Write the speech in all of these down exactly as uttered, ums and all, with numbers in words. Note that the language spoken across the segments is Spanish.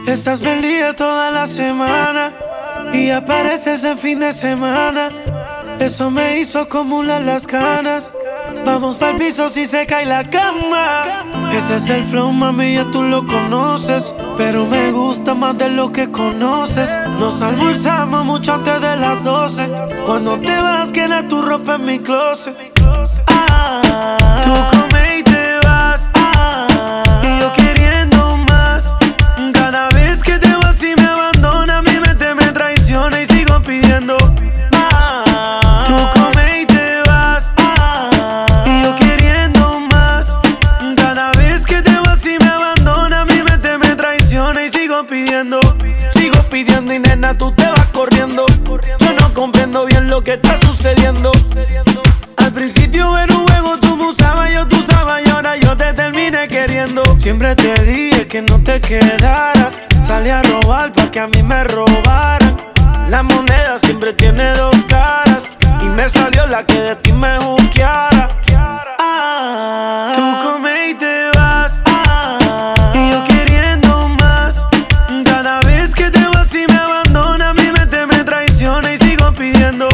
Estás perdida toda la semana y apareces en fin de semana. Eso me hizo acumular las ganas. Vamos pa'l piso si se cae la cama. Ese es el flow, mami, ya tú lo conoces, pero me gusta más de lo que conoces. Nos almorzamos mucho antes de las doce. Cuando te vas, queda tu ropa en mi closet. Ah, tú comes y te vas, ah, y yo queriendo más. Cada vez que te vas y me abandonas, mi mente me traiciona y sigo pidiendo. Ah, tú comes y te vas, ah, y yo queriendo más. Cada vez que te vas y me abandonas, mi mente me traiciona y sigo pidiendo. Sigo pidiendo y nena, tú te vas corriendo. Yo no comprendo bien lo que está sucediendo. Al principio era un juego, tú me usabas, yo te usaba y ahora yo te terminé queriendo. Siempre te dije que no te quedaras. Salí a robar pa' que a mí me robaran. La moneda siempre tiene dos caras y me salió la que de ti me juzgueara. Ah, tú comes y te vas, ah, y yo queriendo más. Cada vez que te vas y me abandonas, mi mente me traiciona y sigo pidiendo.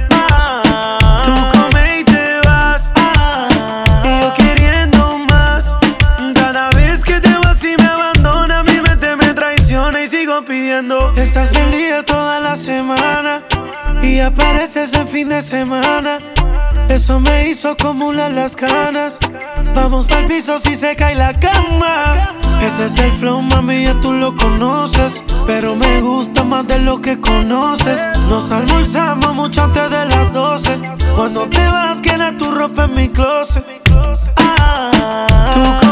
Pidiendo. Estás perdida toda la semana y apareces en fin de semana. Eso me hizo acumular las ganas. Vamos pa'l piso si se cae la cama. Ese es el flow, mami, ya tú lo conoces, pero me gusta más de lo que conoces. Nos almorzamos mucho antes de las doce. Cuando te vas, queda tu ropa en mi closet. Ah, tú